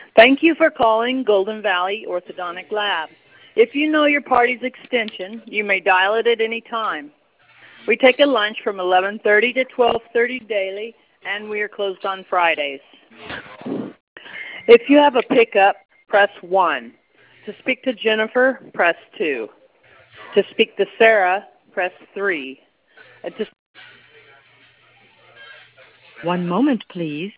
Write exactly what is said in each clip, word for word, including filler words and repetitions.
Thank you for calling Golden Valley Orthodontic Lab. If you know your party's extension, you may dial it at any time. We take a lunch from eleven thirty to twelve thirty daily, and we are closed on Fridays. If you have a pickup, press one. To speak to Jennifer, press two. To speak to Sarah, press three. And to One moment, please.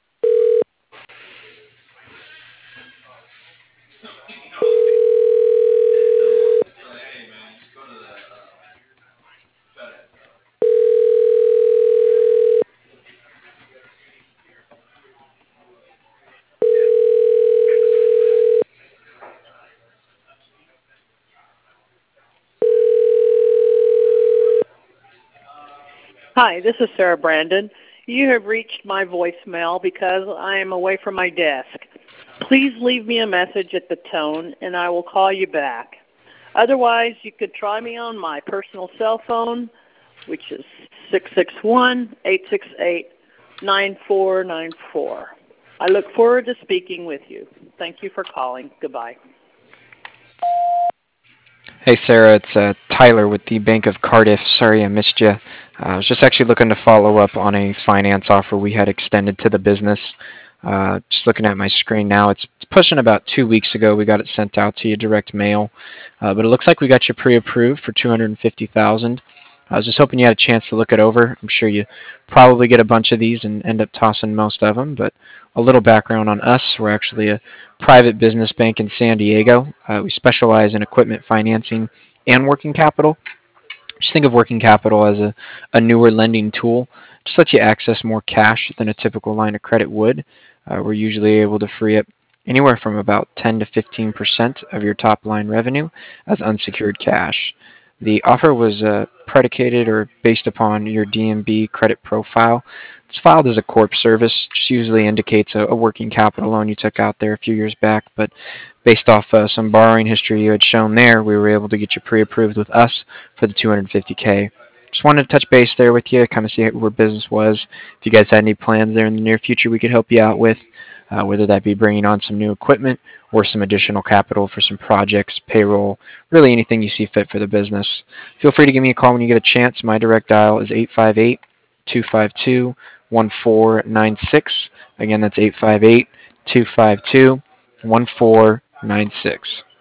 Hi, this is Sarah Brandon. You have reached my voicemail because I am away from my desk. Please leave me a message at the tone, and I will call you back. Otherwise, you could try me on my personal cell phone, which is six six one, eight six eight, nine four nine four. I look forward to speaking with you. Thank you for calling. Goodbye. Hey Sarah, it's uh, Tyler with the Bank of Cardiff. Sorry I missed you. Uh, I was just actually looking to follow up on a finance offer we had extended to the business. Uh, just looking at my screen now, it's, it's pushing about two weeks ago. We got it sent out to you direct mail, uh, but it looks like we got you pre-approved for two hundred fifty thousand dollars. I was just hoping you had a chance to look it over. I'm sure you probably get a bunch of these and end up tossing most of them, but a little background on us. We're actually a private business bank in San Diego. Uh, we specialize in equipment financing and working capital. Just think of working capital as a, a newer lending tool. Just lets you access more cash than a typical line of credit would. Uh, we're usually able to free up anywhere from about ten to fifteen percent of your top line revenue as unsecured cash. The offer was uh, predicated or based upon your D M B credit profile. It's filed as a corp service, just usually indicates a, a working capital loan you took out there a few years back, but based off uh, some borrowing history you had shown there, we were able to get you pre-approved with us for the two hundred fifty K. Just wanted to touch base there with you, kind of see where business was. If you guys had any plans there in the near future we could help you out with, uh, whether that be bringing on some new equipment or some additional capital for some projects, payroll, really anything you see fit for the business. Feel free to give me a call when you get a chance. My direct dial is eight five eight, two five two, one four nine six. Again, that's eight five eight, two five two, one four nine six.